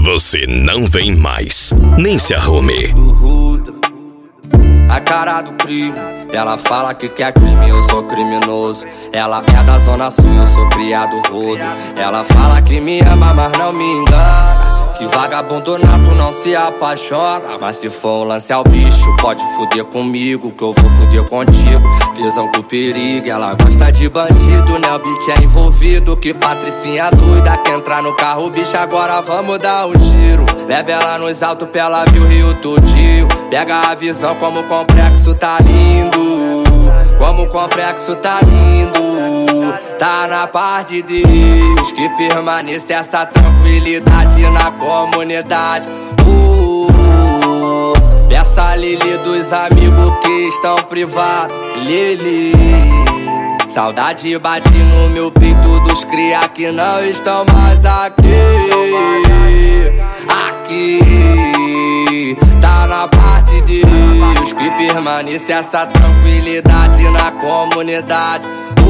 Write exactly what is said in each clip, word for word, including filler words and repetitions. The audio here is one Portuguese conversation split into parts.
você não vem mais. Nem se arrume. A cara do crime, ela fala que quer crime, eu sou criminoso. Ela é da zona sul, eu sou criado rodo. Ela fala que me ama, mas não me engana. Que vagabundo nato não se apaixona. Mas se for um lance ao bicho, pode fuder comigo, que eu vou fuder contigo. Tesão com perigo, ela gosta de bandido, né? O beat é envolvido, que patricinha doida. Quer entrar no carro, bicho, agora vamos dar um giro. Leva ela nos altos pra ela ver o Rio tudinho. Pega a visão como o complexo tá lindo. Como o complexo tá lindo. Tá na paz de Deus, que permaneça essa tranquilidade na comunidade. uh, Peça a Lili dos amigos que estão privados. Lili, saudade bate no meu peito dos cria que não estão mais aqui. Aqui tá na paz de Deus, que permaneça essa tranquilidade na comunidade.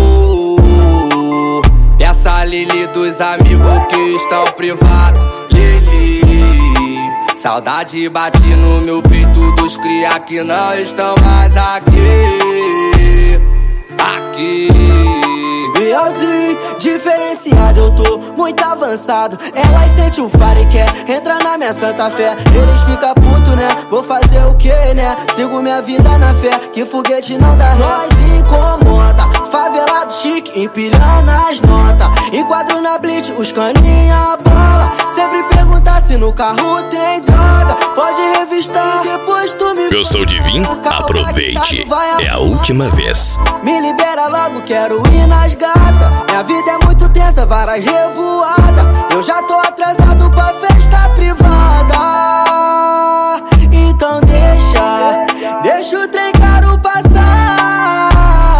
uh, Peça a Lili dos amigos que estão privados. Lili, saudade bate no meu peito dos cria que não estão mais aqui. Aqui Realzinho, diferenciado, eu tô muito avançado. Elas sentem o faro e quer entrar na minha santa fé. Eles ficam putos, né? Vou fazer o que, né? Sigo minha vida na fé, que foguete não dá ré. Nós incomoda, favelado chique, empilhando as notas. Enquadro na blitz, os caninha bola. Sempre perguntar se no carro tem droga. Pode revistar, depois tu me... Gostou de vir? Aproveite, é a última vez. Me libera logo, quero ir nas gatas. Minha vida é muito tensa, várias revoadas. Eu já tô atrasado pra festa privada. Então deixa, deixa o trem caro passar.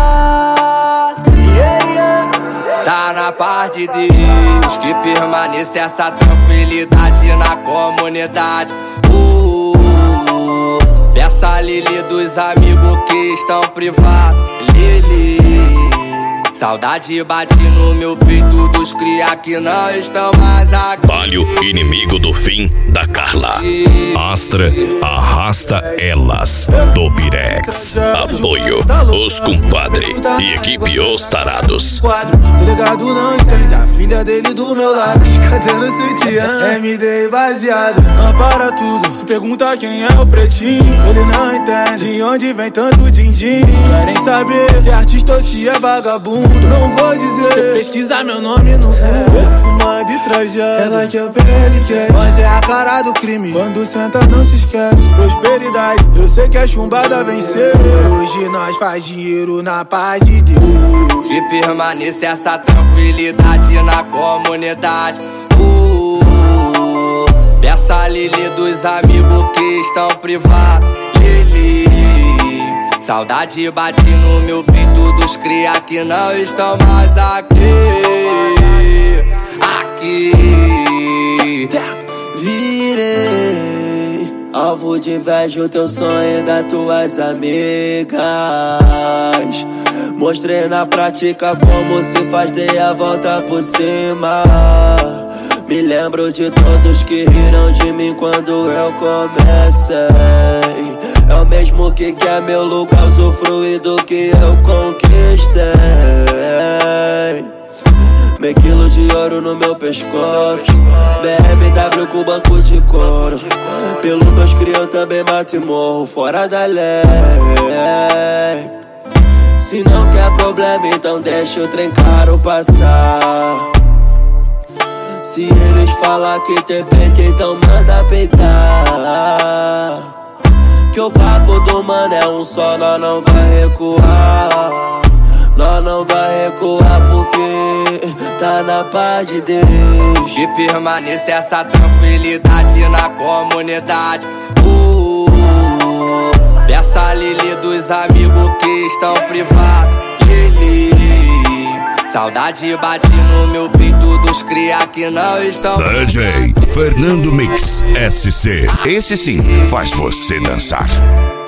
Yeah, yeah. Tá na paz de Deus, que permaneça essa tranquilidade na comunidade. uh, Peça a Lili dos amigos que estão privados. Lili, saudade bate no meu peito dos cria que não estão mais aqui. Palio, inimigo do fim da Carla. Astra, arrasta elas do Pirex. Apoio, os compadre e equipe Os Tarados. Delegado não entende, a filha dele do meu lado. Cadê no sutiã? M D baseado, não para tudo. Se pergunta quem é o pretinho, ele não entende de onde vem tanto din-din. Querem saber se é artista ou se é vagabundo. Não vou dizer, pesquisar meu nome no Google. Fumando e trajado, ela quer o P L Cat, mas é a cara do crime. Quando senta não se esquece, prosperidade, eu sei que a chumbada venceu. Hoje nós faz dinheiro na paz de Deus. Que permaneça essa tranquilidade na comunidade. uh, Peça a Lili dos amigos que estão privados. Lili, saudade bate no meu peito dos cria que não estão mais aqui. Aqui virei alvo de inveja, o teu sonho das tuas amigas. Mostrei na prática como se faz, dei a volta por cima. Me lembro de todos que riram de mim quando eu comecei. É o mesmo que quer meu lugar, usufruir do que eu conquistei. Meio quilo de ouro no meu pescoço, B M W com banco de couro. Pelo meus cria eu também mato e morro fora da lei. Se não quer problema, então deixa o trem caro passar. Se eles falar que tem peito, então manda peitar. Que o papo do mano é um só, nós não vai recuar. Nós não vai recuar porque tá na paz de Deus. Que permaneça essa tranquilidade na comunidade. uh, Peça a Lili dos amigos que estão privados. Lili, saudade bate no meu peito dos cria que não estão. D J Fernando Mix S C. Esse sim faz você dançar.